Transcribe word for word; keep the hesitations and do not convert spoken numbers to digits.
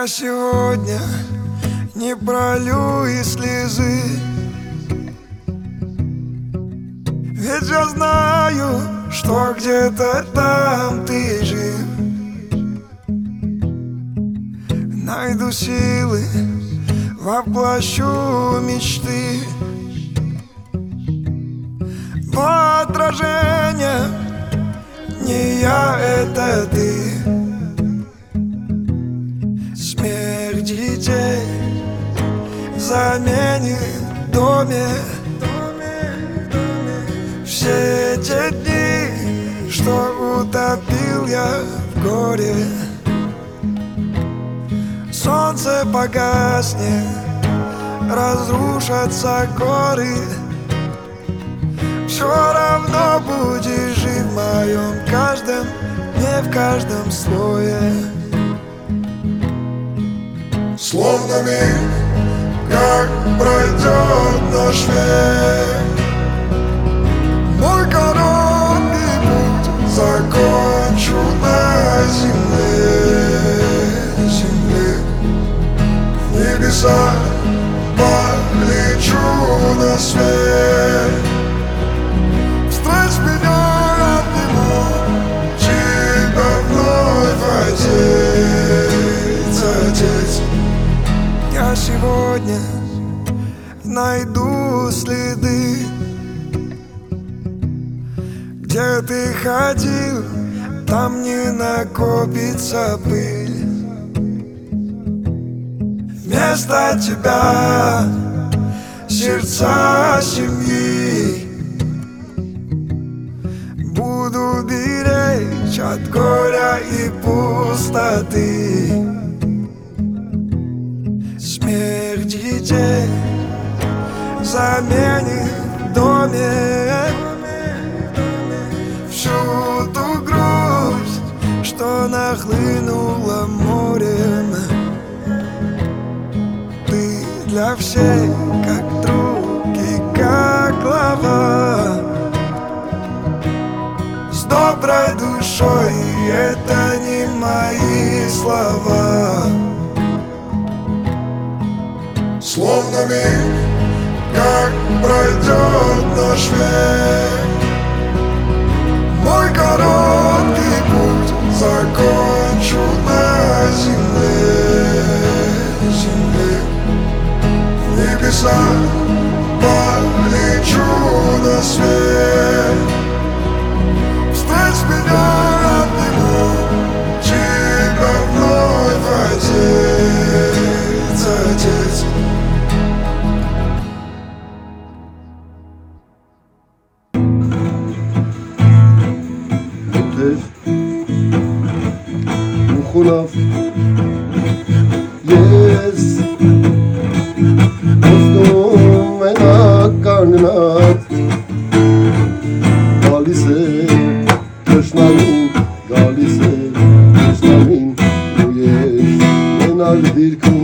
Я сегодня не пролью и слезы, ведь я знаю, что где-то там ты жив. Найду силы, воплощу мечты, но отражение не я, это ты. Смех детей заменит в доме все те дни, что утопил я в горе. Солнце погаснет, разрушатся горы, все равно будешь жить в моем каждом, не в каждом слое. Словно миг, как пройдет наш век, мой короткий путь закончу на земле, земле. В небеса полечу на свет, встреч меня обниму, тебя вновь отец, отец. Я сегодня найду следы, где ты ходил, там не накопится пыль. Вместо тебя сердца семьи буду беречь от горя и пустоты. Смех детей заменит в доме всю ту грусть, что нахлынула морем. Ты для всех как друг и как глава, с доброй душой, и это не мои слова. Словно миг, как пройдет наш век, мой короткий путь закончу на земле, земле. В небеса полечу на свет, встреч меня обниму, тебя вновь отец, отец. Uchulav yes dostum ena karnına galise krishnamin galise krishnamin uyes enal dir